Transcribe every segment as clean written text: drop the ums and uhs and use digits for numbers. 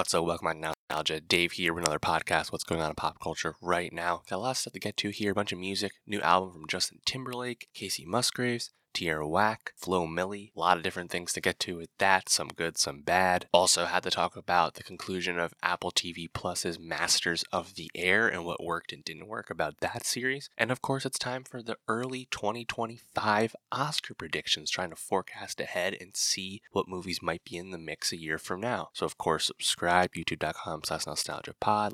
What's up? Welcome back to Nostalgia. Dave here with another podcast. What's going on in pop culture right now? Got a lot of stuff to get to here. A bunch of music. New album from Justin Timberlake, Casey Musgraves, Tierra Whack, Flo Milli. A lot of different things to get to with that. Some good, some bad. Also had to talk about the conclusion of Apple TV Plus's Masters of the Air and what worked and didn't work about that series. And of course, it's time for the early 2025 Oscar predictions, trying to forecast ahead and see what movies might be in the mix a year from now. So of course, subscribe, youtube.com/nostalgiapod,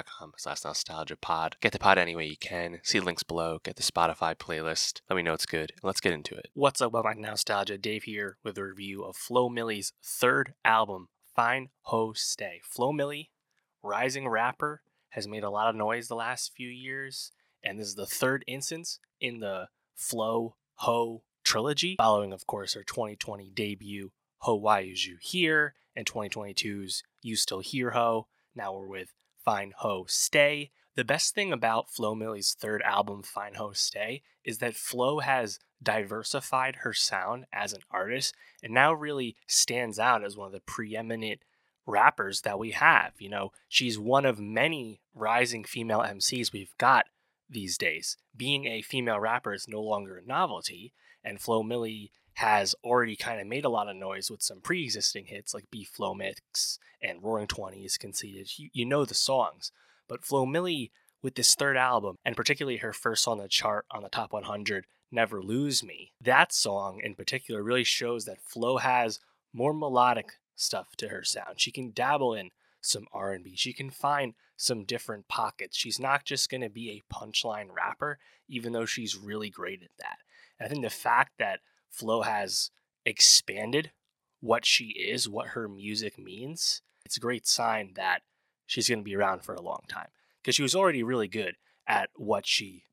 linktree.com/nostalgiapod. Get the pod any way you can. See links below. Get the Spotify playlist. Let me know it's good. Let's get into it. What's up, welcome back to Nostalgia. Dave here with a review of Flo Milli's third album, Fine Ho Stay. Flo Milli, rising rapper, has made a lot of noise the last few years, and this is the third instance in the Flo Ho trilogy, following, of course, her 2020 debut, Ho Why Is You Here, and 2022's You Still Here Ho. Now we're with Fine Ho Stay. The best thing about Flo Milli's third album, Fine Ho Stay, is that Flo has diversified her sound as an artist and now really stands out as one of the preeminent rappers that we have. You know, she's one of many rising female MCs we've got these days. Being a female rapper is no longer a novelty, and Flo Milli has already kind of made a lot of noise with some pre-existing hits like Beef Flow Mix and Roaring Twenties, Conceited. You know the songs. But Flo Milli, with this third album, and particularly her first on the chart on the top 100, Never Lose Me, that song in particular really shows that Flo has more melodic stuff to her sound. She can dabble in some R&B. She can find some different pockets. She's not just going to be a punchline rapper, even though she's really great at that. And I think the fact that Flo has expanded what she is, what her music means, it's a great sign that she's going to be around for a long time, because she was already really good at what she,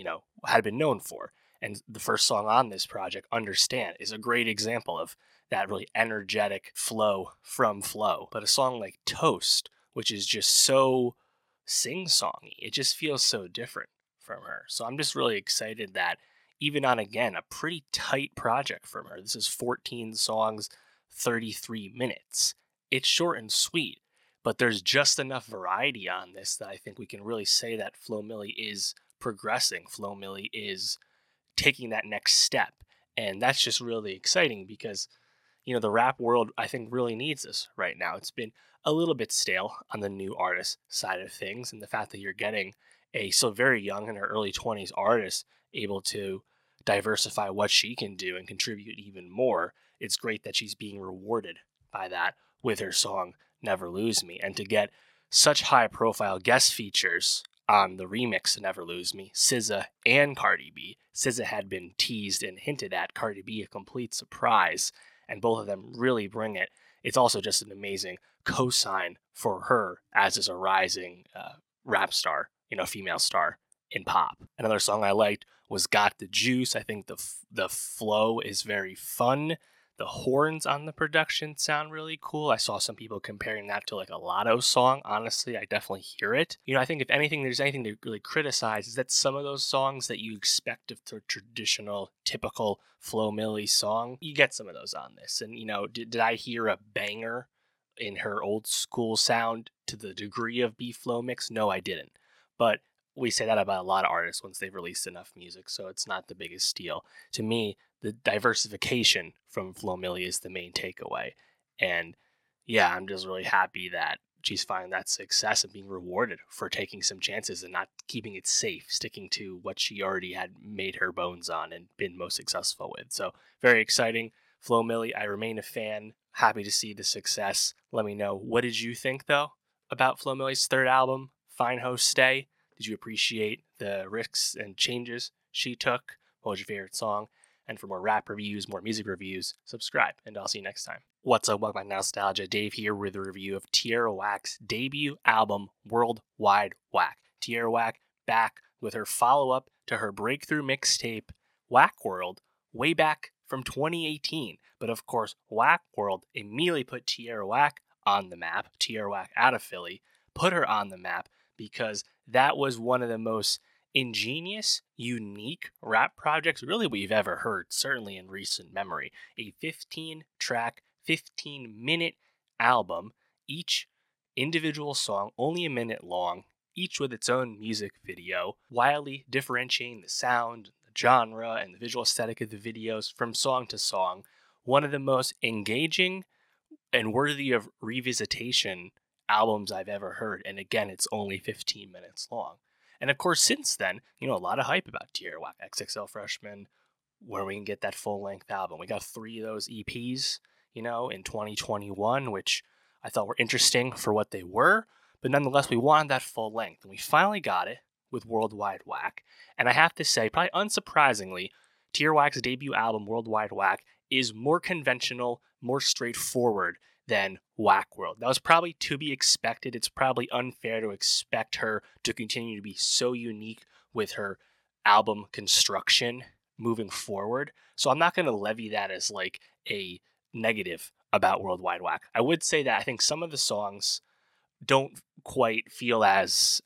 had been known for. And the first song on this project, Understand, is a great example of that really energetic flow from Flo. But a song like Toast, which is just so sing-songy, it just feels so different from her. So I'm just really excited that even on, again, a pretty tight project from her, this is 14 songs, 33 minutes. It's short and sweet, but there's just enough variety on this that I think we can really say that Flo Milli is progressing. Flo Milli is taking that next step. And that's just really exciting because, you know, the rap world, I think, really needs this right now. It's been a little bit stale on the new artist side of things. And the fact that you're getting a so very young, in her early 20s artist able to diversify what she can do and contribute even more, it's great that she's being rewarded by that with her song Never Lose Me. And to get such high profile guest features on the remix to Never Lose Me, SZA and Cardi B. SZA had been teased and hinted at, Cardi B a complete surprise, and both of them really bring it. It's also just an amazing cosign for her as is a rising rap star, female star in pop. Another song I liked was Got the Juice. I think the flow is very fun. The horns on the production sound really cool. I saw some people comparing that to like a Lotto song. Honestly, I definitely hear it. I think if anything, there's anything to really criticize is that some of those songs that you expect of the traditional, typical Flo Milli song, you get some of those on this. And, did I hear a banger in her old school sound to the degree of Beef Flow Mix? No, I didn't. But we say that about a lot of artists once they've released enough music, so it's not the biggest deal. To me, the diversification from Flo Milli is the main takeaway. And yeah, I'm just really happy that she's finding that success and being rewarded for taking some chances and not keeping it safe, sticking to what she already had made her bones on and been most successful with. So very exciting. Flo Milli, I remain a fan. Happy to see the success. Let me know, what did you think, though, about Flo Milli's third album, Fine Ho Stay? Did you appreciate the risks and changes she took? What was your favorite song? And for more rap reviews, more music reviews, subscribe, and I'll see you next time. What's up, welcome back to Nostalgia. Dave here with a review of Tierra Whack's debut album, Worldwide Whack. Tierra Whack back with her follow-up to her breakthrough mixtape, Whack World, way back from 2018. But of course, Whack World immediately put Tierra Whack on the map. Tierra Whack out of Philly put her on the map because that was one of the most ingenious, unique rap projects really we've ever heard, certainly in recent memory. A 15-track, 15-minute album, each individual song, only a minute long, each with its own music video, wildly differentiating the sound, the genre, and the visual aesthetic of the videos from song to song. One of the most engaging and worthy of revisitation albums I've ever heard. And again, it's only 15 minutes long. And of course, since then, a lot of hype about Tierra Whack, XXL Freshman, where we can get that full length album. We got 3 of those EPs, in 2021, which I thought were interesting for what they were. But nonetheless, we wanted that full length. And we finally got it with Worldwide Whack. And I have to say, probably unsurprisingly, Tierra Whack's debut album, Worldwide Whack, is more conventional, more straightforward than Whack World. That was probably to be expected. It's probably unfair to expect her to continue to be so unique with her album construction moving forward. So I'm not going to levy that as like a negative about Worldwide Whack. I would say that I think some of the songs don't quite feel as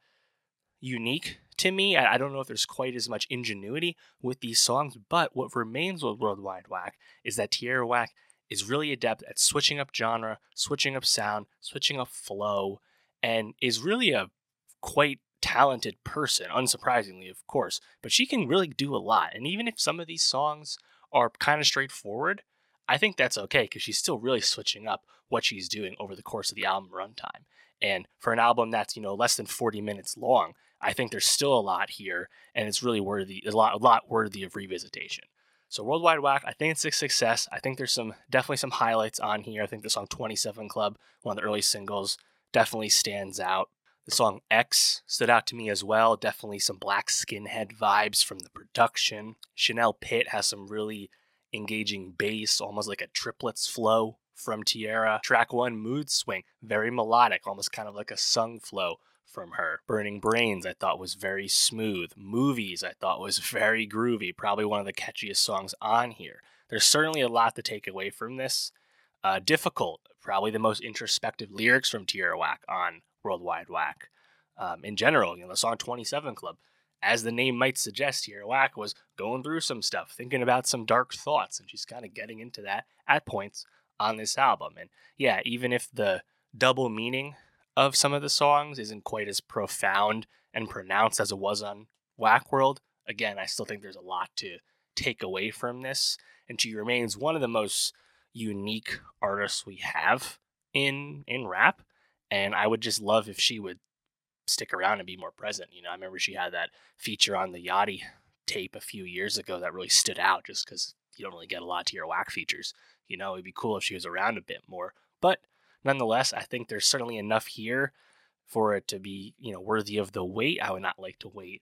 unique to me. I don't know if there's quite as much ingenuity with these songs, but what remains with Worldwide Whack is that Tierra Whack is really adept at switching up genre, switching up sound, switching up flow, and is really a quite talented person, unsurprisingly, of course. But she can really do a lot. And even if some of these songs are kind of straightforward, I think that's okay because she's still really switching up what she's doing over the course of the album runtime. And for an album that's, less than 40 minutes long, I think there's still a lot here, and it's really worthy, a lot worthy of revisitation. So Worldwide Whack, I think it's a success. I think there's definitely some highlights on here. I think the song 27 Club, one of the early singles, definitely stands out. The song X stood out to me as well. Definitely some Black Skinhead vibes from the production. Chanel Pitt has some really engaging bass, almost like a triplets flow from Tierra. Track 1, Mood Swing, very melodic, almost kind of like a sung flow from her. Burning Brains, I thought was very smooth. Movies, I thought was very groovy. Probably one of the catchiest songs on here. There's certainly a lot to take away from this. Difficult, probably the most introspective lyrics from Tierra Whack on Worldwide Whack. In general, the song 27 Club, as the name might suggest, Tierra Whack was going through some stuff, thinking about some dark thoughts, and she's kind of getting into that at points on this album. And yeah, even if the double meaning of some of the songs isn't quite as profound and pronounced as it was on Whack World, again, I still think there's a lot to take away from this, and she remains one of the most unique artists we have in rap. And I would just love if she would stick around and be more present. I remember she had that feature on the Yachty tape a few years ago that really stood out just because you don't really get a lot of Tierra Whack features. It'd be cool if she was around a bit more. But nonetheless, I think there's certainly enough here for it to be, worthy of the wait. I would not like to wait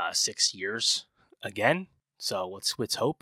6 years again. So let's hope,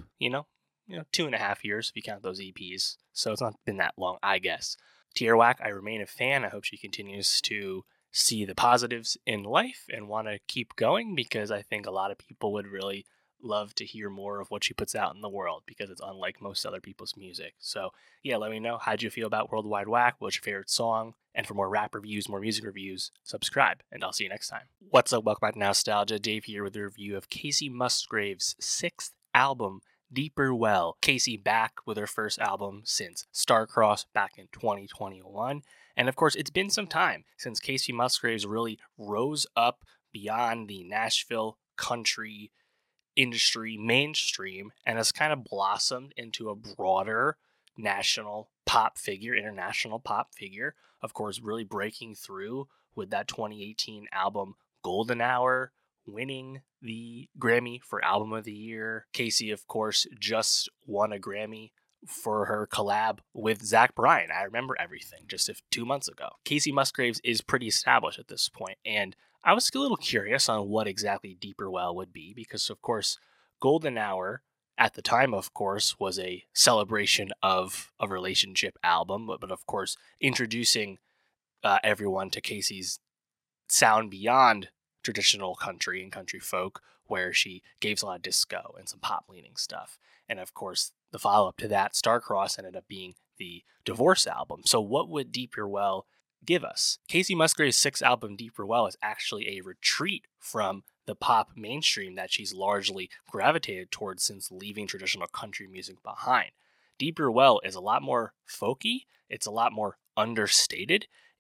2.5 years if you count those EPs. So it's not been that long, I guess. Tierra Whack, I remain a fan. I hope she continues to see the positives in life and want to keep going because I think a lot of people would really love to hear more of what she puts out in the world because it's unlike most other people's music. So yeah, let me know, how'd you feel about Worldwide Whack? What's your favorite song? And for more rap reviews, more music reviews, subscribe, and I'll see you next time. What's up? Welcome back to Nostalgia. Dave here with a review of Kacey Musgrave's 6th album, Deeper Well. Kacey back with her first album since Starcross back in 2021. And of course, it's been some time since Kacey Musgraves really rose up beyond the Nashville country industry mainstream and has kind of blossomed into a broader national pop figure, international pop figure. Of course, really breaking through with that 2018 album Golden Hour, winning the Grammy for Album of the Year. Kacey, of course, just won a Grammy for her collab with Zach Bryan. I remember everything just 2 months ago. Kacey Musgraves is pretty established at this point, and I was a little curious on what exactly Deeper Well would be because, of course, Golden Hour at the time, of course, was a celebration of a relationship album, but of course, introducing everyone to Kacey's sound beyond traditional country and country folk, where she gave a lot of disco and some pop leaning stuff. And of course, the follow-up to that, Starcross, ended up being the Divorce album. So what would Deeper Well give us? Kacey Musgrave's 6th album, Deeper Well, is actually a retreat from the pop mainstream that she's largely gravitated towards since leaving traditional country music behind. Deeper Well is a lot more folky, it's a lot more understated,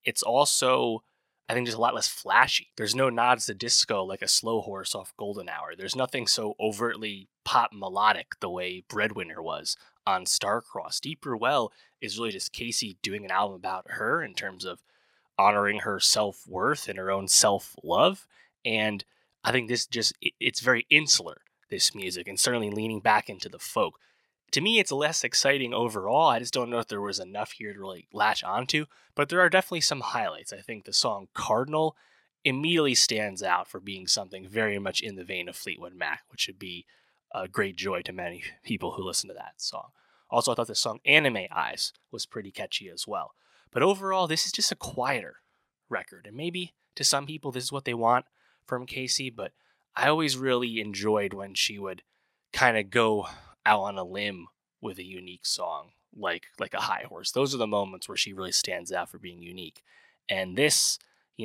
it's also, I think, just a lot less flashy. There's no nods to disco like a Slow Horse off Golden Hour. There's nothing so overtly pop melodic the way Breadwinner was on Starcrossed. Deeper Well is really just Casey doing an album about her in terms of honoring her self-worth and her own self-love. And I think this just, it's very insular, this music, and certainly leaning back into the folk. To me, it's less exciting overall. I just don't know if there was enough here to really latch onto, but there are definitely some highlights. I think the song Cardinal immediately stands out for being something very much in the vein of Fleetwood Mac, which should be a great joy to many people who listen to that song. Also, I thought the song Anime Eyes was pretty catchy as well. But overall, this is just a quieter record. And maybe to some people, this is what they want from Casey, but I always really enjoyed when she would kind of go out on a limb with a unique song, like a High Horse. Those are the moments where she really stands out for being unique. And this,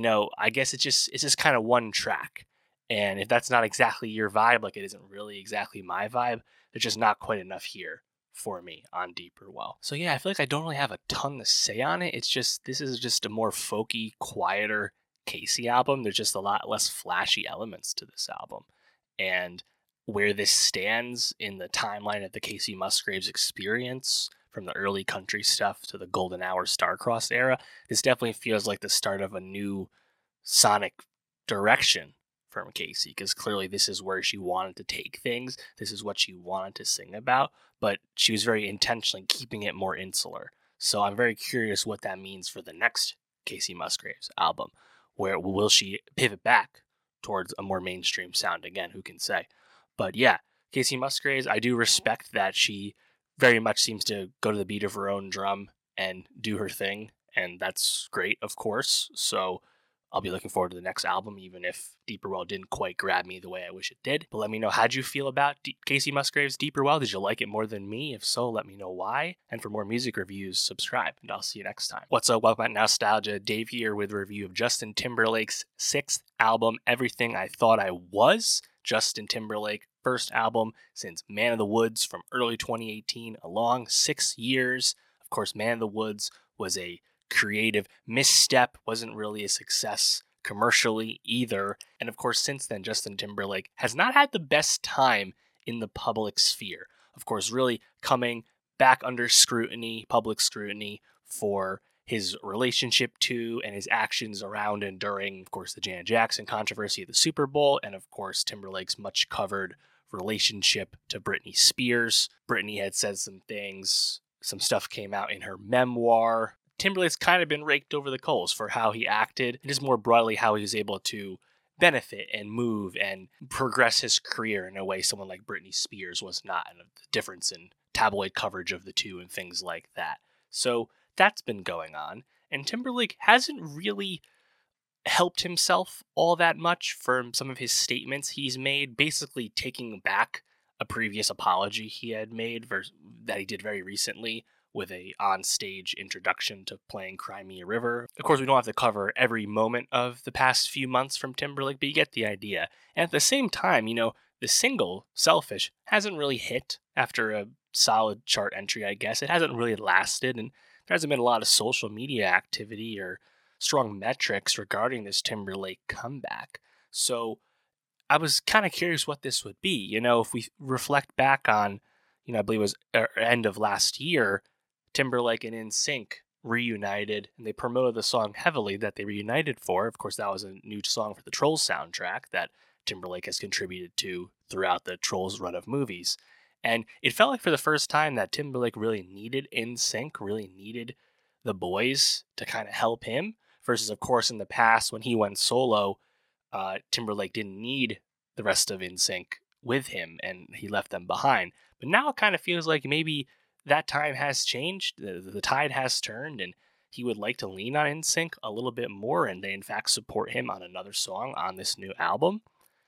I guess it's just kind of one track. And if that's not exactly your vibe, like it isn't really exactly my vibe, there's just not quite enough here for me on Deeper Well. So yeah, I feel like I don't really have a ton to say on it. It's just, this is just a more folky, quieter Casey album. There's just a lot less flashy elements to this album. And where this stands in the timeline of the Casey Musgraves experience, from the early country stuff to the Golden Hour Starcrossed era, this definitely feels like the start of a new sonic direction from Casey, because clearly this is where she wanted to take things. This is what she wanted to sing about, but she was very intentionally keeping it more insular. So I'm very curious what that means for the next Casey Musgraves album. Where will she pivot back towards a more mainstream sound again? Who can say? But yeah, Casey Musgraves, I do respect that she very much seems to go to the beat of her own drum and do her thing, and that's great, of course. So I'll be looking forward to the next album, even if Deeper Well didn't quite grab me the way I wish it did. But let me know, how'd you feel about Casey Musgraves' Deeper Well? Did you like it more than me? If so, let me know why. And for more music reviews, subscribe, and I'll see you next time. What's up? Welcome to Nostalgia. Dave here with a review of Justin Timberlake's 6th album, Everything I Thought I Was. Justin Timberlake, first album since Man of the Woods from early 2018, a long 6 years. Of course, Man of the Woods was a creative misstep, wasn't really a success commercially either. And of course, since then, Justin Timberlake has not had the best time in the public sphere. Of course, really coming back under scrutiny, public scrutiny, for his relationship to and his actions around and during, of course, the Janet Jackson controversy at the Super Bowl, and of course, Timberlake's much covered relationship to Britney Spears. Britney had said some things, some stuff came out in her memoir. Timberlake's kind of been raked over the coals for how he acted, and just more broadly how he was able to benefit and move and progress his career in a way someone like Britney Spears was not, and the difference in tabloid coverage of the two and things like that. So that's been going on, and Timberlake hasn't really helped himself all that much from some of his statements he's made, basically taking back a previous apology he had made that he did very recently with a on-stage introduction to playing Cry Me a River. Of course, we don't have to cover every moment of the past few months from Timberlake, but you get the idea. And at the same time, the single, Selfish, hasn't really hit after a solid chart entry, I guess. It hasn't really lasted, and there hasn't been a lot of social media activity or strong metrics regarding this Timberlake comeback. So I was kind of curious what this would be. If we reflect back on, I believe it was end of last year, Timberlake and NSYNC reunited, and they promoted the song heavily that they reunited for. Of course, that was a new song for the Trolls soundtrack that Timberlake has contributed to throughout the Trolls run of movies. And it felt like for the first time that Timberlake really needed NSYNC, really needed the boys to kind of help him, versus, of course, in the past when he went solo, Timberlake didn't need the rest of NSYNC with him, and he left them behind. But now it kind of feels like maybe that time has changed, the tide has turned, and he would like to lean on NSYNC a little bit more, and they in fact support him on another song on this new album.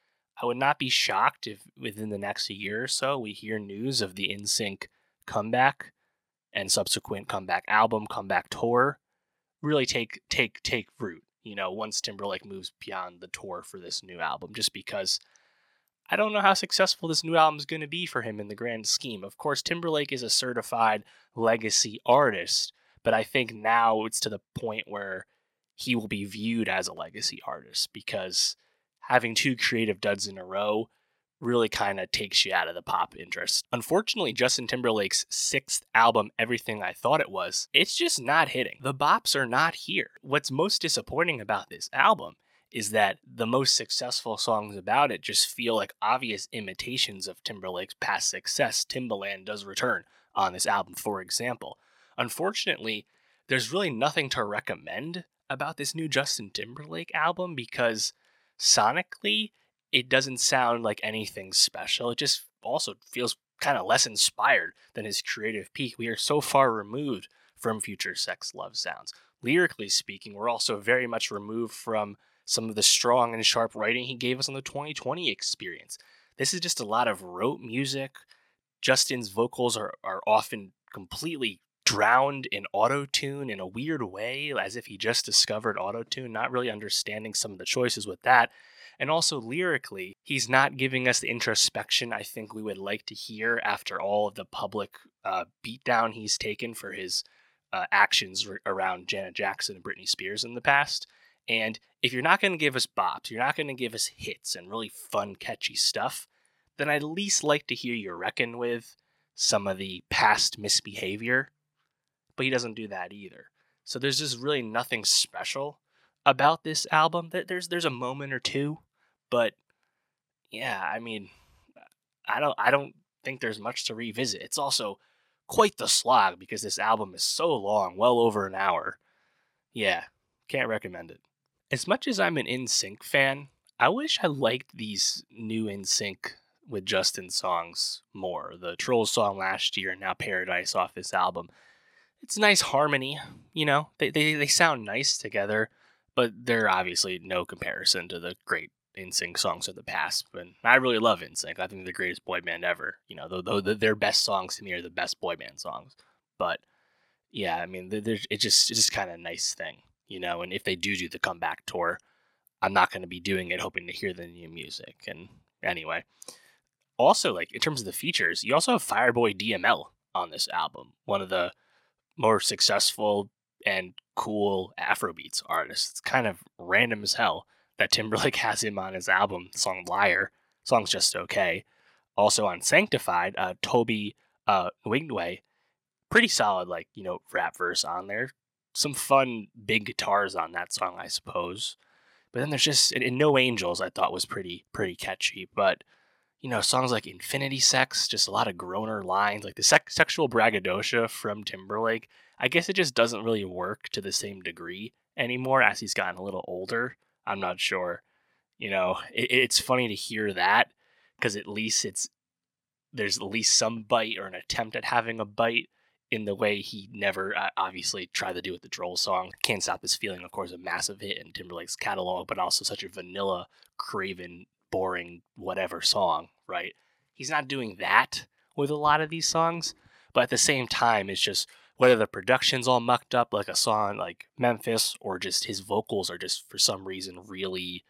I would not be shocked if within the next year or so we hear news of the NSYNC comeback and subsequent comeback album, comeback tour, really take root, once Timberlake moves beyond the tour for this new album, just because I don't know how successful this new album is going to be for him in the grand scheme. Of course, Timberlake is a certified legacy artist, but I think now it's to the point where he will be viewed as a legacy artist, because having two creative duds in a row really kind of takes you out of the pop interest. Unfortunately, Justin Timberlake's sixth album, Everything I Thought It Was, it's just not hitting. The bops are not here. What's most disappointing about this album is that the most successful songs about it just feel like obvious imitations of Timberlake's past success. Timbaland does return on this album, for example. Unfortunately, there's really nothing to recommend about this new Justin Timberlake album, because sonically, it doesn't sound like anything special. It just also feels kind of less inspired than his creative peak. We are so far removed from Future Sex Love Sounds. Lyrically speaking, we're also very much removed from some of the strong and sharp writing he gave us on the 2020 Experience. This is just a lot of rote music. Justin's vocals are often completely drowned in auto-tune in a weird way, as if he just discovered auto-tune, not really understanding some of the choices with that. And also lyrically, he's not giving us the introspection I think we would like to hear after all of the public beatdown he's taken for his actions around Janet Jackson and Britney Spears in the past. And if you're not going to give us bops, you're not going to give us hits and really fun, catchy stuff, then I'd at least like to hear you reckon with some of the past misbehavior. But he doesn't do that either. So there's just really nothing special about this album. There's a moment or two, but yeah, I mean, I don't think there's much to revisit. It's also quite the slog because this album is so long, well over an hour. Yeah, can't recommend it. As much as I'm an NSYNC fan, I wish I liked these new NSYNC with Justin songs more. The Trolls song last year and now Paradise off this album. It's nice harmony, you know. They sound nice together, but they're obviously no comparison to the great NSYNC songs of the past. But I really love NSYNC. I think they're the greatest boy band ever. You know, though their best songs to me are the best boy band songs. But yeah, I mean, it's just kind of a nice thing, you know. And if they do the comeback tour, I'm not going to be doing it hoping to hear the new music. And anyway, also like in terms of the features, you also have Fireboy DML on this album, one of the more successful and cool Afrobeats artists. It's kind of random as hell that Timberlake has him on his album. The song Liar, the song's just okay. Also on Sanctified, Toby Nwigwe, pretty solid, like, you know, rap verse on there. Some fun big guitars on that song, I suppose. But then there's just in No Angels, I thought was pretty catchy. But you know, songs like Infinity Sex, just a lot of groaner lines, like the sexual braggadocio from Timberlake. I guess it just doesn't really work to the same degree anymore as he's gotten a little older. I'm not sure. You know, it's funny to hear that because at least there's at least some bite or an attempt at having a bite in the way he never obviously tried to do with the Troll song. Can't Stop This Feeling, of course, a massive hit in Timberlake's catalog, but also such a vanilla, craven, boring, whatever song, right? He's not doing that with a lot of these songs, but at the same time, it's just whether the production's all mucked up like a song like Memphis, or just his vocals are just for some reason really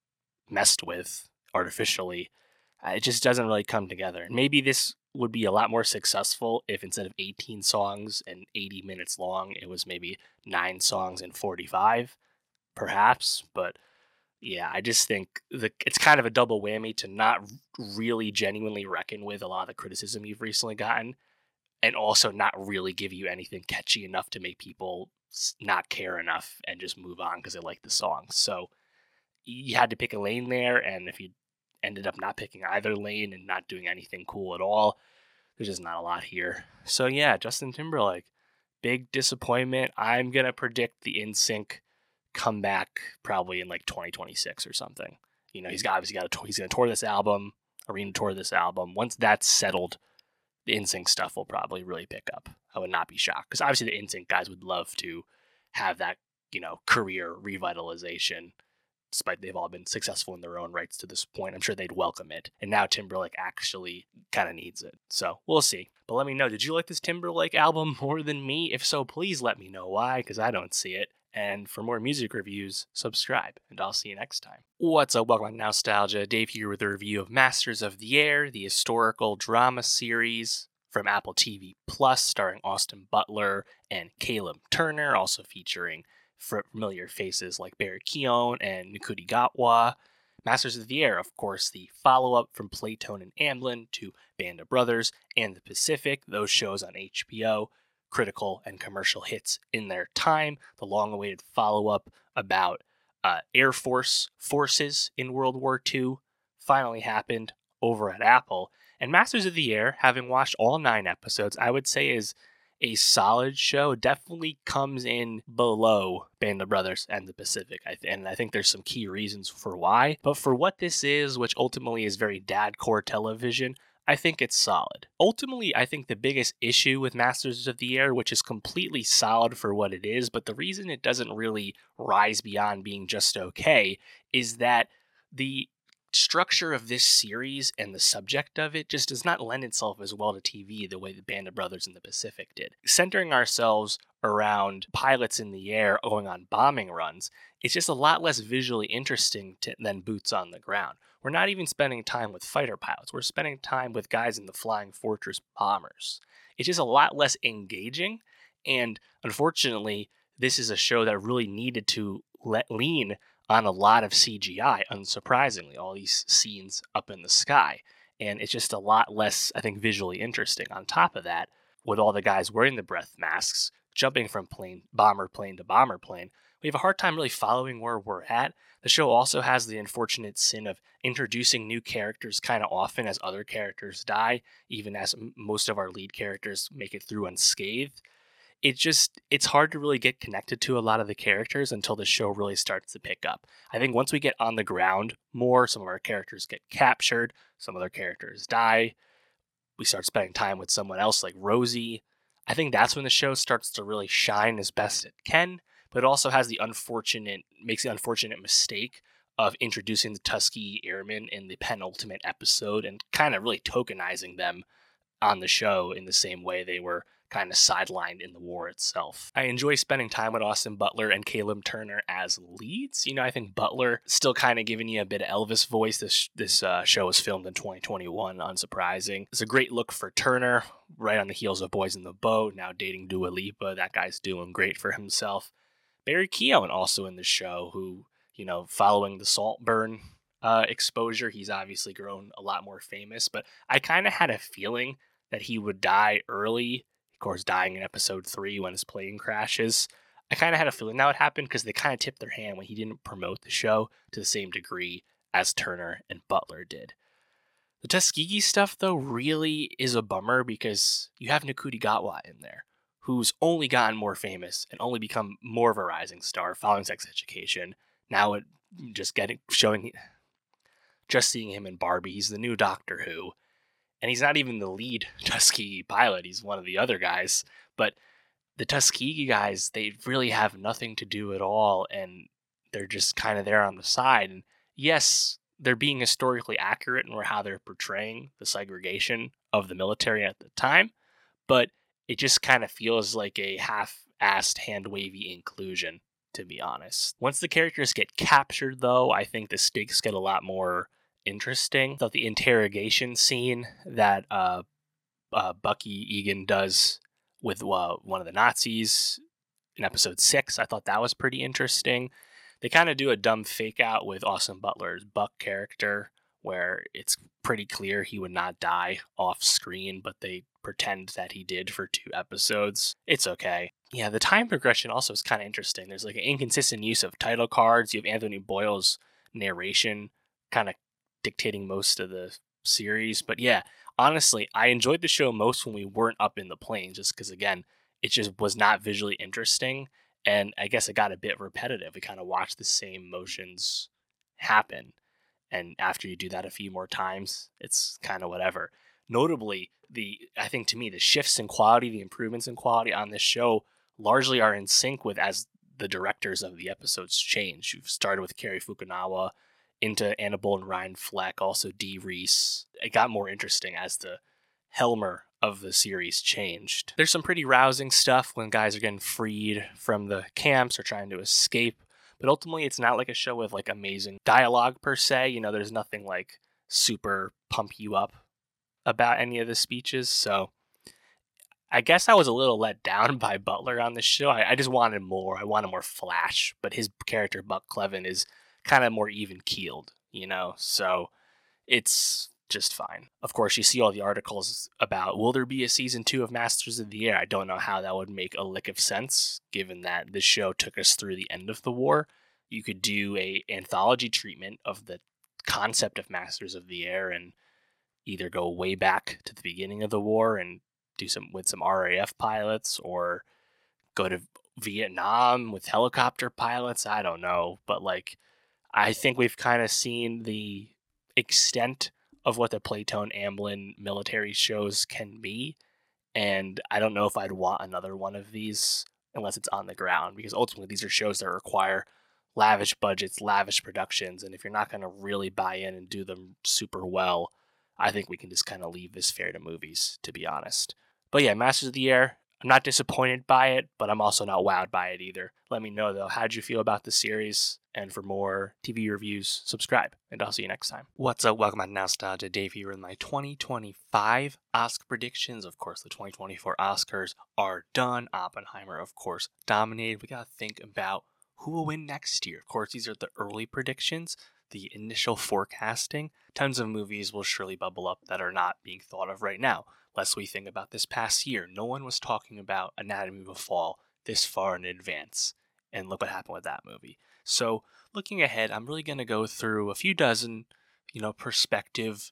messed with artificially. It just doesn't really come together. And maybe this would be a lot more successful if instead of 18 songs and 80 minutes long, it was maybe 9 songs and 45, perhaps. But yeah, I just think it's kind of a double whammy to not really genuinely reckon with a lot of the criticism you've recently gotten, and also not really give you anything catchy enough to make people not care enough and just move on because they like the song. So you had to pick a lane there, and if you ended up not picking either lane and not doing anything cool at all, there's just not a lot here. So yeah, Justin Timberlake, big disappointment. I'm gonna predict the NSYNC comeback probably in like 2026 or something. You know, he's obviously got he's gonna tour this album, arena tour this album. Once that's settled, the NSYNC stuff will probably really pick up. I would not be shocked because obviously the NSYNC guys would love to have that, you know, career revitalization. Despite they've all been successful in their own rights to this point, I'm sure they'd welcome it. And now Timberlake actually kind of needs it. So we'll see. But let me know, did you like this Timberlake album more than me? If so, please let me know why, because I don't see it. And for more music reviews, subscribe, and I'll see you next time. What's up? Welcome to Nostalgia. Dave here with a review of Masters of the Air, the historical drama series from Apple TV Plus, starring Austin Butler and Caleb Turner, also featuring familiar faces like Barry Keoghan and Ncuti Gatwa. Masters of the Air, of course, the follow-up from Playtone and Amblin to Band of Brothers and The Pacific, those shows on HBO, critical and commercial hits in their time. The long-awaited follow-up about Air Force forces in World War II finally happened over at Apple. And Masters of the Air, having watched all 9 episodes, I would say is a solid show. Definitely comes in below Band of Brothers and The Pacific. And I think there's some key reasons for why. But for what this is, which ultimately is very dad-core television, I think it's solid. Ultimately, I think the biggest issue with Masters of the Air, which is completely solid for what it is, but the reason it doesn't really rise beyond being just okay, is that the structure of this series and the subject of it just does not lend itself as well to TV the way the Band of Brothers in the Pacific did. Centering ourselves around pilots in the air going on bombing runs, it's just a lot less visually interesting than boots on the ground. We're not even spending time with fighter pilots. We're spending time with guys in the Flying Fortress bombers. It's just a lot less engaging, and unfortunately, this is a show that really needed to lean on a lot of CGI, unsurprisingly, all these scenes up in the sky. And it's just a lot less, I think, visually interesting. On top of that, with all the guys wearing the breath masks, jumping from bomber plane to bomber plane, we have a hard time really following where we're at. The show also has the unfortunate sin of introducing new characters kind of often as other characters die, even as most of our lead characters make it through unscathed. It's hard to really get connected to a lot of the characters until the show really starts to pick up. I think once we get on the ground more, some of our characters get captured, some other characters die, we start spending time with someone else like Rosie. I think that's when the show starts to really shine as best it can, but it also makes the unfortunate mistake of introducing the Tuskegee Airmen in the penultimate episode and kind of really tokenizing them on the show in the same way they were kind of sidelined in the war itself. I enjoy spending time with Austin Butler and Caleb Turner as leads. I think Butler still kind of giving you a bit of Elvis voice. This show was filmed in 2021, unsurprising. It's a great look for Turner, right on the heels of Boys in the Boat, now dating Dua Lipa. That guy's doing great for himself. Barry Keoghan also in the show, who, following the Saltburn exposure, he's obviously grown a lot more famous, but I kind of had a feeling that he would die early, of course, dying in episode 3 when his plane crashes. I kind of had a feeling that would happen because they kind of tipped their hand when he didn't promote the show to the same degree as Turner and Butler did. The Tuskegee stuff, though, really is a bummer because you have Ncuti Gatwa in there, who's only gotten more famous and only become more of a rising star following Sex Education. Now seeing him in Barbie, he's the new Doctor Who. And he's not even the lead Tuskegee pilot. He's one of the other guys. But the Tuskegee guys, they really have nothing to do at all. And they're just kind of there on the side. And yes, they're being historically accurate in how they're portraying the segregation of the military at the time. But it just kind of feels like a half-assed, hand-wavy inclusion, to be honest. Once the characters get captured, though, I think the stakes get a lot more interesting. So the interrogation scene that Bucky Egan does with one of the Nazis in episode 6, I thought that was pretty interesting. They kind of do a dumb fake out with Austin Butler's Buck character, where it's pretty clear he would not die off screen, but they pretend that he did for 2 episodes. It's okay. Yeah, the time progression also is kind of interesting. There's like an inconsistent use of title cards. You have Anthony Boyle's narration kind of dictating most of the series. But yeah, honestly, I enjoyed the show most when we weren't up in the plane, just because, again, it just was not visually interesting. And I guess it got a bit repetitive. We kind of watched the same motions happen. And after you do that a few more times, it's kind of whatever. Notably, I think to me, the shifts in quality, the improvements in quality on this show largely are in sync with as the directors of the episodes change. You've started with Cary Fukunawa, into Anna Bold and Ryan Fleck, also Dee Reese. It got more interesting as the Helmer of the series changed. There's some pretty rousing stuff when guys are getting freed from the camps or trying to escape, but ultimately it's not like a show with like amazing dialogue per se. There's nothing like super pump you up about any of the speeches, so I guess I was a little let down by Butler on this show. I just wanted more. I wanted more flash, but his character, Buck Clevin, is kind of more even keeled, So it's just fine. Of course, you see all the articles about will there be a season 2 of Masters of the Air? I don't know how that would make a lick of sense, given that this show took us through the end of the war. You could do a anthology treatment of the concept of Masters of the Air and either go way back to the beginning of the war and do some with some RAF pilots, or go to Vietnam with helicopter pilots. I don't know, but I think we've kind of seen the extent of what the Playtone Amblin military shows can be, and I don't know if I'd want another one of these unless it's on the ground, because ultimately these are shows that require lavish budgets, lavish productions, and if you're not going to really buy in and do them super well, I think we can just kind of leave this fair to movies, to be honest. But yeah, Masters of the Air, I'm not disappointed by it, but I'm also not wowed by it either. Let me know, though, how'd you feel about the series? And for more TV reviews, subscribe, and I'll see you next time. What's up? Welcome back to Nostalgia. Dave here with my 2025 Oscar predictions. Of course, the 2024 Oscars are done. Oppenheimer, of course, dominated. We got to think about who will win next year. Of course, these are the early predictions, the initial forecasting. Tons of movies will surely bubble up that are not being thought of right now. Lest we think about this past year, no one was talking about Anatomy of a Fall this far in advance. And look what happened with that movie. So looking ahead, I'm really going to go through a few dozen, prospective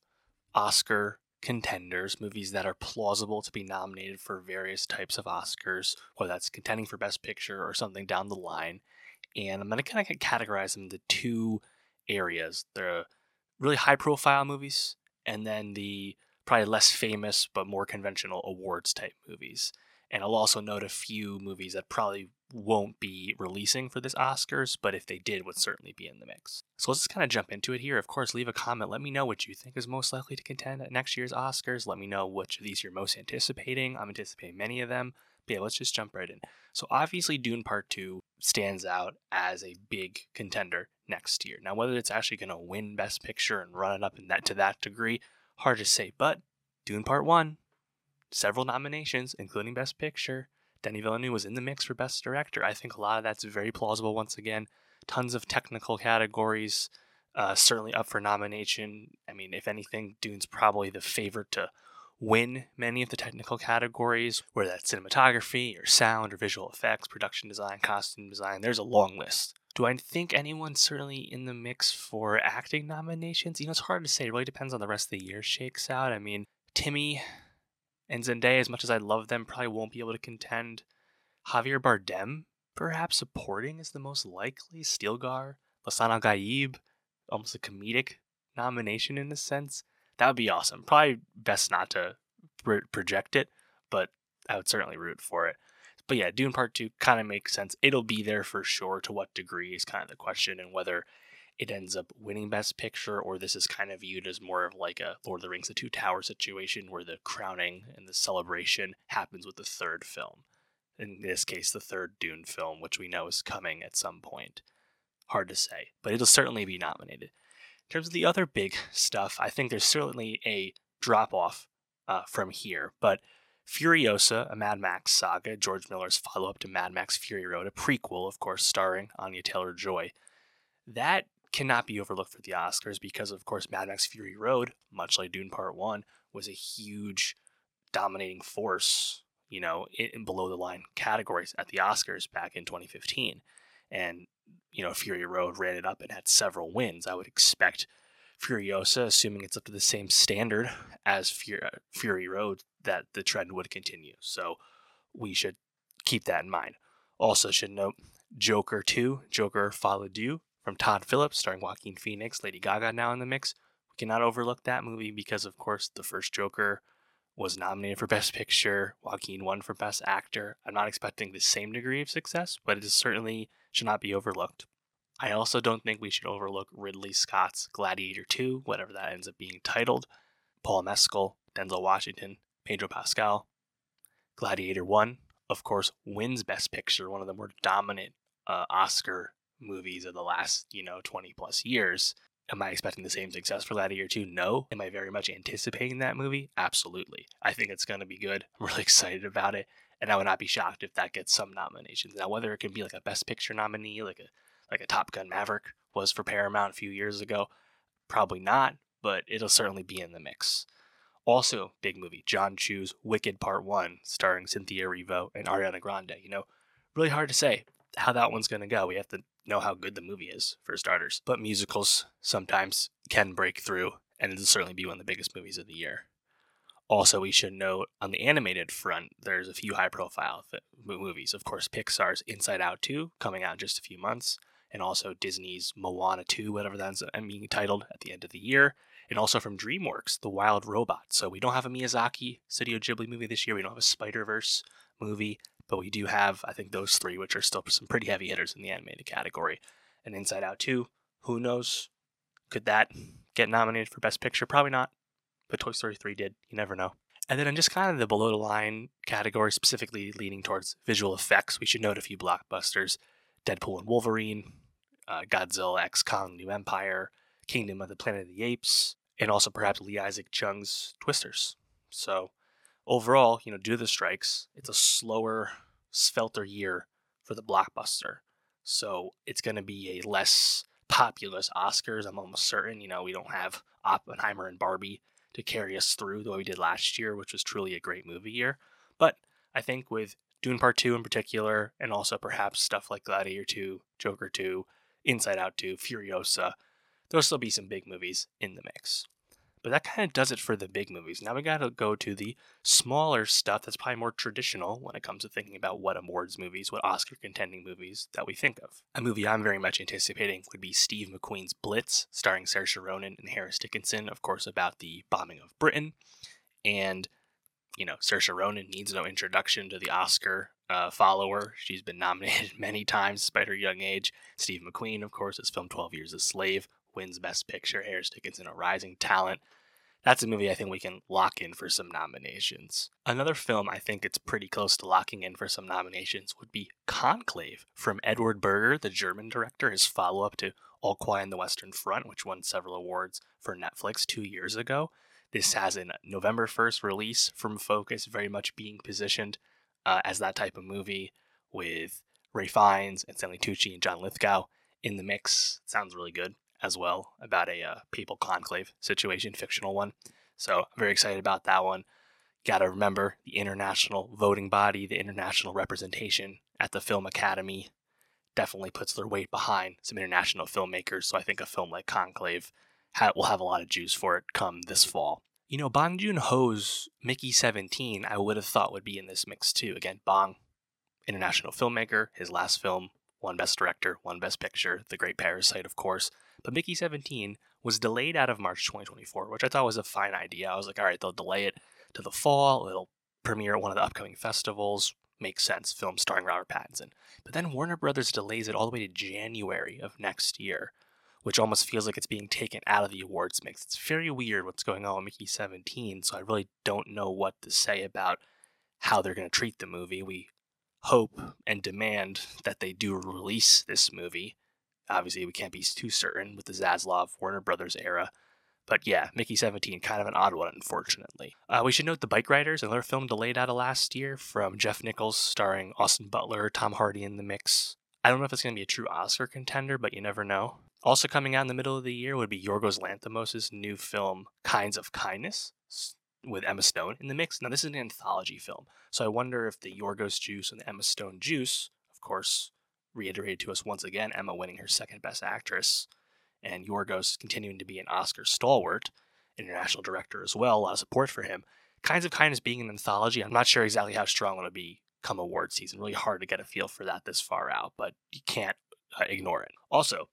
Oscar contenders, movies that are plausible to be nominated for various types of Oscars, whether that's contending for Best Picture or something down the line. And I'm going to kind of categorize them into two areas. The really high-profile movies, and then the probably less famous but more conventional awards type movies. And I'll also note a few movies that probably won't be releasing for this Oscars, but if they did, would certainly be in the mix. So let's just kind of jump into it here. Of course, leave a comment. Let me know what you think is most likely to contend at next year's Oscars. Let me know which of these you're most anticipating. I'm anticipating many of them. But yeah, let's just jump right in. So obviously, Dune Part 2 stands out as a big contender next year. Now, whether it's actually going to win Best Picture and run it up to that degree, hard to say. But Dune Part 1, several nominations, including Best Picture. Denis Villeneuve was in the mix for Best Director. I think a lot of that's very plausible once again. Tons of technical categories, certainly up for nomination. I mean, if anything, Dune's probably the favorite to win many of the technical categories, whether that's cinematography or sound or visual effects, production design, costume design. There's a long list. Do I think anyone's certainly in the mix for acting nominations? It's hard to say. It really depends on the rest of the year shakes out. I mean, Timmy and Zendaya, as much as I love them, probably won't be able to contend. Javier Bardem, perhaps supporting, is the most likely. Stilgar, Lassana Gaib, almost a comedic nomination in a sense. That would be awesome. Probably best not to project it, but I would certainly root for it. But yeah, Dune Part 2 kind of makes sense. It'll be there for sure. To what degree is kind of the question, and whether it ends up winning Best Picture, or this is kind of viewed as more of like a Lord of the Rings, The Two Towers situation, where the crowning and the celebration happens with the third film. In this case, the third Dune film, which we know is coming at some point. Hard to say, but it'll certainly be nominated. In terms of the other big stuff, I think there's certainly a drop-off from here, but Furiosa, a Mad Max saga, George Miller's follow-up to Mad Max Fury Road, a prequel, of course, starring Anya Taylor-Joy. That cannot be overlooked for the Oscars because, of course, Mad Max Fury Road, much like Dune Part 1, was a huge dominating force, in below-the-line categories at the Oscars back in 2015. And, Fury Road ran it up and had several wins. I would expect Furiosa, assuming it's up to the same standard as Fury Road, that the trend would continue. So we should keep that in mind. Also should note Joker 2, Joker Folie Deux, from Todd Phillips, starring Joaquin Phoenix, Lady Gaga now in the mix. We cannot overlook that movie because, of course, the first Joker was nominated for Best Picture. Joaquin won for Best Actor. I'm not expecting the same degree of success, but it certainly should not be overlooked. I also don't think we should overlook Ridley Scott's Gladiator 2, whatever that ends up being titled. Paul Mescal, Denzel Washington, Pedro Pascal. Gladiator 1, of course, wins Best Picture, one of the more dominant Oscar movies of the last, 20 plus years. Am I expecting the same success for Gladiator 2? No. Am I very much anticipating that movie? Absolutely. I think it's going to be good. I'm really excited about it. And I would not be shocked if that gets some nominations. Now, whether it can be like a Best Picture nominee, like a Top Gun Maverick was for Paramount a few years ago, probably not, but it'll certainly be in the mix. Also, big movie, John Chu's Wicked Part 1, starring Cynthia Erivo and Ariana Grande. Really hard to say how that one's going to go. We have to know how good the movie is, for starters. But musicals sometimes can break through, and it'll certainly be one of the biggest movies of the year. Also, we should note on the animated front, there's a few high-profile movies. Of course, Pixar's Inside Out 2, coming out in just a few months, and also Disney's Moana 2, whatever that's being titled, at the end of the year. And also from DreamWorks, The Wild Robot. So we don't have a Miyazaki Studio Ghibli movie this year. We don't have a Spider-Verse movie, but we do have, I think, those three, which are still some pretty heavy hitters in the animated category. And Inside Out 2, who knows? Could that get nominated for Best Picture? Probably not. But Toy Story 3 did. You never know. And then in just kind of the below-the-line category, specifically leaning towards visual effects, we should note a few blockbusters. Deadpool and Wolverine, Godzilla x Kong New Empire, Kingdom of the Planet of the Apes, and also perhaps Lee Isaac Chung's Twisters. So overall, due to the strikes, it's a slower, svelter year for the blockbuster. So it's going to be a less populous Oscars, I'm almost certain. We don't have Oppenheimer and Barbie to carry us through the way we did last year, which was truly a great movie year. But I think with Dune Part 2 in particular, and also perhaps stuff like Gladiator 2, Joker 2, Inside Out 2, Furiosa, there'll still be some big movies in the mix. But that kind of does it for the big movies. Now we got to go to the smaller stuff that's probably more traditional when it comes to thinking about what awards movies, what Oscar contending movies that we think of. A movie I'm very much anticipating would be Steve McQueen's Blitz, starring Saoirse Ronan and Harris Dickinson, of course, about the bombing of Britain. And, Saoirse Ronan needs no introduction to the Oscar follower. She's been nominated many times despite her young age. Steve McQueen, of course, has filmed 12 Years a Slave, wins Best Picture. Harris Dickinson, a rising talent. That's a movie I think we can lock in for some nominations. Another film I think it's pretty close to locking in for some nominations would be Conclave from Edward Berger, the German director, his follow-up to All Quiet on the Western Front, which won several awards for Netflix 2 years ago. This has a November 1st release from Focus, very much being positioned as that type of movie with Ray Fiennes and Stanley Tucci and John Lithgow in the mix. Sounds really good as well, about a papal conclave situation, fictional one. So I'm very excited about that one. Got to remember the international voting body, the international representation at the Film Academy definitely puts their weight behind some international filmmakers. So I think a film like Conclave will have a lot of juice for it come this fall. Bong Joon-ho's Mickey 17, I would have thought would be in this mix too. Again, Bong, international filmmaker, his last film won Best Director, won Best Picture, The Great Parasite, of course. But Mickey 17 was delayed out of March 2024, which I thought was a fine idea. I was like, all right, they'll delay it to the fall. It'll premiere at one of the upcoming festivals. Makes sense. Film starring Robert Pattinson. But then Warner Brothers delays it all the way to January of next year, which almost feels like it's being taken out of the awards mix. It's very weird what's going on with Mickey 17, so I really don't know what to say about how they're going to treat the movie. We hope and demand that they do release this movie. Obviously, we can't be too certain with the Zaslav Warner Brothers era. But yeah, Mickey 17, kind of an odd one, unfortunately. We should note The Bike Riders, another film delayed out of last year from Jeff Nichols, starring Austin Butler, Tom Hardy in the mix. I don't know if it's going to be a true Oscar contender, but you never know. Also coming out in the middle of the year would be Yorgos Lanthimos' new film, Kinds of Kindness, with Emma Stone in the mix. Now, this is an anthology film, so I wonder if the Yorgos juice and the Emma Stone juice, of course, reiterated to us once again, Emma winning her second Best Actress, and Yorgos continuing to be an Oscar stalwart, international director as well, a lot of support for him. Kinds of Kindness being an anthology, I'm not sure exactly how strong it'll be come award season. Really hard to get a feel for that this far out, but you can't ignore it. Also,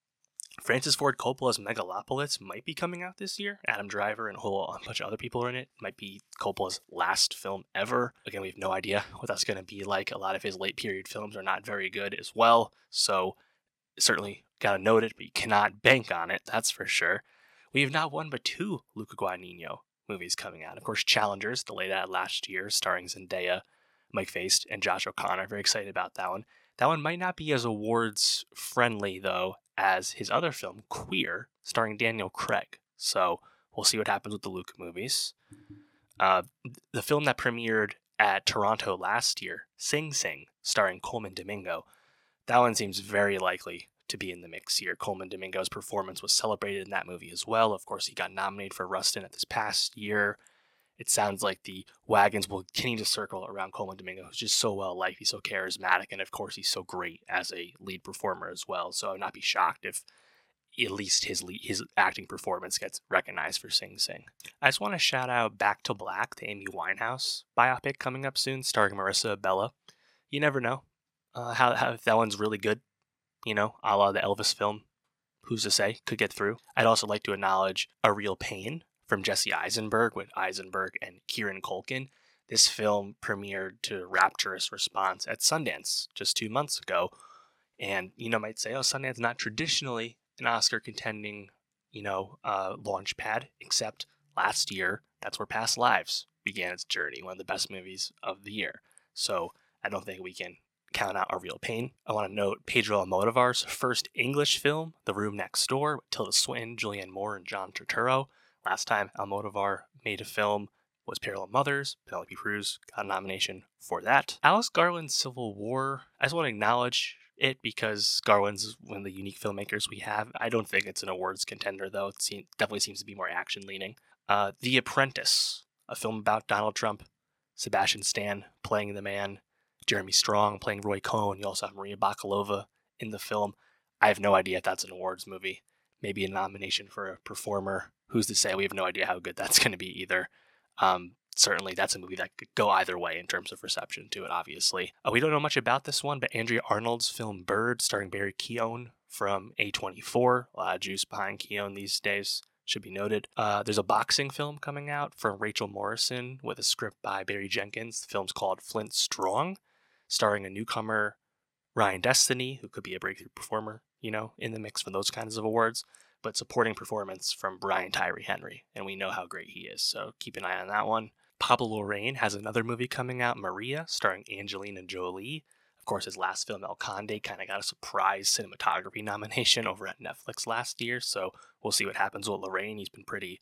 Francis Ford Coppola's Megalopolis might be coming out this year. Adam Driver and a whole bunch of other people are in it. Might be Coppola's last film ever. Again, we have no idea what that's going to be like. A lot of his late period films are not very good as well. So certainly got to note it, but you cannot bank on it. That's for sure. We have not one but two Luca Guadagnino movies coming out. Of course, Challengers, delayed out last year, starring Zendaya, Mike Faist, and Josh O'Connor. Very excited about that one. That one might not be as awards friendly, though, as his other film, Queer, starring Daniel Craig. So we'll see what happens with the Luca movies. The film that premiered at Toronto last year, Sing Sing, starring Coleman Domingo, that one seems very likely to be in the mix here. Coleman Domingo's performance was celebrated in that movie as well. Of course, he got nominated for Rustin at this past year. It sounds like the wagons will continue to circle around Coleman Domingo, who's just so well liked. He's so charismatic, and of course, he's so great as a lead performer as well. So I would not be shocked if at least his acting performance gets recognized for Sing Sing. I just want to shout out Back to Black, the Amy Winehouse biopic coming up soon, starring Marissa Abella. You never know how if that one's really good, a la the Elvis film. Who's to say? Could get through. I'd also like to acknowledge A Real Pain from Jesse Eisenberg with Eisenberg and Kieran Culkin. This film premiered to rapturous response at Sundance just 2 months ago. And, might say, Sundance not traditionally an Oscar contending, launch pad, except last year, that's where Past Lives began its journey, one of the best movies of the year. So I don't think we can count out A Real Pain. I want to note Pedro Almodovar's first English film, The Room Next Door, with Tilda Swinton, Julianne Moore, and John Turturro. Last time Almodovar made a film was Parallel Mothers. Penelope Cruz got a nomination for that. Alice Garland's Civil War, I just want to acknowledge it because Garland's one of the unique filmmakers we have. I don't think it's an awards contender, though. It definitely seems to be more action-leaning. The Apprentice, a film about Donald Trump, Sebastian Stan playing the man, Jeremy Strong playing Roy Cohn. You also have Maria Bakalova in the film. I have no idea if that's an awards movie. Maybe a nomination for a performer. Who's to say? We have no idea how good that's going to be either. Certainly, that's a movie that could go either way in terms of reception to it, obviously. We don't know much about this one, but Andrea Arnold's film Bird, starring Barry Keoghan from A24. A lot of juice behind Keoghan these days, should be noted. There's a boxing film coming out from Rachel Morrison with a script by Barry Jenkins. The film's called Flint Strong, starring a newcomer, Ryan Destiny, who could be a breakthrough performer, in the mix for those kinds of awards, but supporting performance from Brian Tyree Henry, and we know how great he is, so keep an eye on that one. Pablo Larraín has another movie coming out, Maria, starring Angelina Jolie. Of course, his last film, El Conde, kind of got a surprise cinematography nomination over at Netflix last year, so we'll see what happens with Larraín. He's been pretty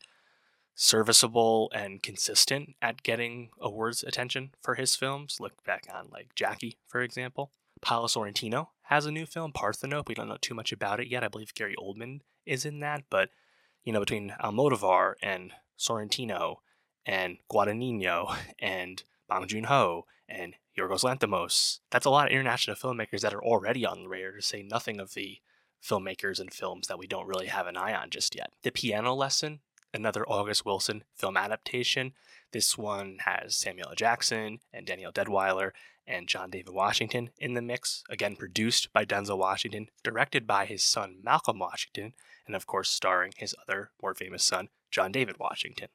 serviceable and consistent at getting awards attention for his films. Look back on, like, Jackie, for example. Paolo Sorrentino has a new film, Parthenope. We don't know too much about it yet. I believe Gary Oldman is in that, but, between Almodovar and Sorrentino and Guadagnino and Bong Joon-ho and Yorgos Lanthimos, that's a lot of international filmmakers that are already on the radar, to say nothing of the filmmakers and films that we don't really have an eye on just yet. The Piano Lesson, another August Wilson film adaptation. This one has Samuel L. Jackson and Danielle Deadwyler and John David Washington in the mix. Again, produced by Denzel Washington, directed by his son Malcolm Washington, and of course starring his other more famous son, John David Washington.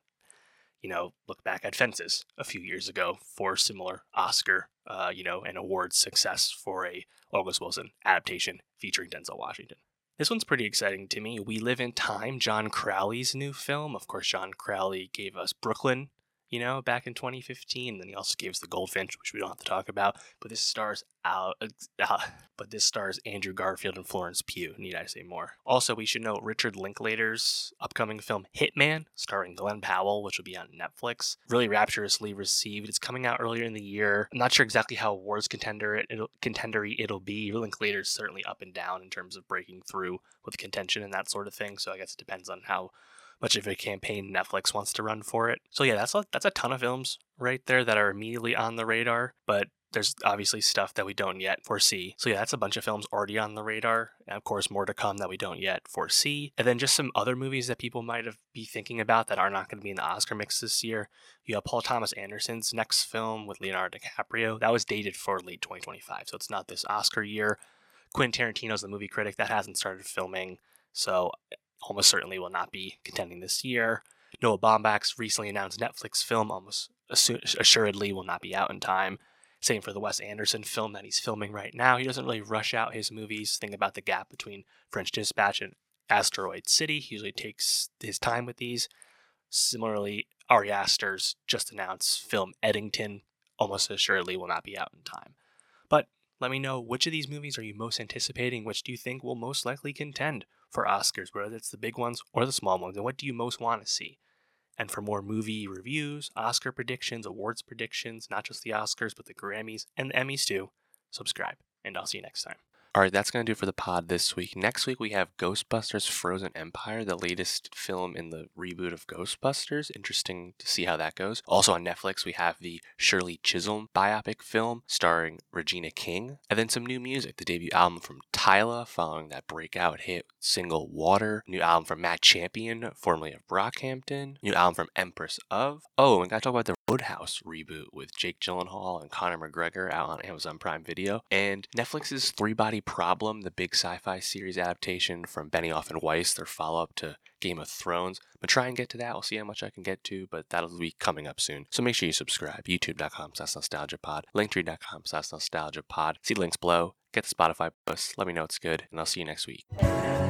Look back at Fences a few years ago for similar Oscar, and award success for a August Wilson adaptation featuring Denzel Washington. This one's pretty exciting to me. We Live in Time, John Crowley's new film. Of course, John Crowley gave us Brooklyn, back in 2015. Then he also gave us The Goldfinch, which we don't have to talk about. But this stars Andrew Garfield and Florence Pugh. Need I say more? Also, we should note Richard Linklater's upcoming film Hitman, starring Glenn Powell, which will be on Netflix. Really rapturously received. It's coming out earlier in the year. I'm not sure exactly how awards contendery it'll be. Linklater's certainly up and down in terms of breaking through with contention and that sort of thing. So I guess it depends on how much of a campaign Netflix wants to run for it. So yeah, that's a ton of films right there that are immediately on the radar, but there's obviously stuff that we don't yet foresee. So yeah, that's a bunch of films already on the radar, and of course more to come that we don't yet foresee. And then just some other movies that people might be thinking about that are not going to be in the Oscar mix this year. You have Paul Thomas Anderson's next film with Leonardo DiCaprio. That was dated for late 2025, so it's not this Oscar year. Quentin Tarantino's the movie critic that hasn't started filming, so almost certainly will not be contending this year. Noah Baumbach's recently announced Netflix film almost assuredly will not be out in time. Same for the Wes Anderson film that he's filming right now. He doesn't really rush out his movies. Think about the gap between French Dispatch and Asteroid City. He usually takes his time with these. Similarly, Ari Aster's just announced film Eddington almost assuredly will not be out in time. But Let me know which of these movies are you most anticipating, which do you think will most likely contend for Oscars, whether it's the big ones or the small ones, and what do you most want to see? And for more movie reviews, Oscar predictions, awards predictions, not just the Oscars, but the Grammys and the Emmys too, subscribe, and I'll see you next time. All right, that's going to do it for the pod this week. Next week, we have Ghostbusters Frozen Empire, the latest film in the reboot of Ghostbusters. Interesting to see how that goes. Also on Netflix, we have the Shirley Chisholm biopic film starring Regina King. And then some new music, the debut album from Tyla following that breakout hit single Water. New album from Matt Champion, formerly of Brockhampton. New album from Empress of. Oh, and got to talk about the Roadhouse reboot with Jake Gyllenhaal and Conor McGregor out on Amazon Prime Video. And Netflix's Three Body Problem, the big sci-fi series adaptation from Benioff and Weiss, their follow-up to Game of Thrones. I'm going to try and get to that. We'll see how much I can get to, but that'll be coming up soon. So make sure you subscribe. YouTube.com/nostalgiapod, Linktree.com/nostalgiapod. See the links below. Get the Spotify post. Let me know it's good, and I'll see you next week.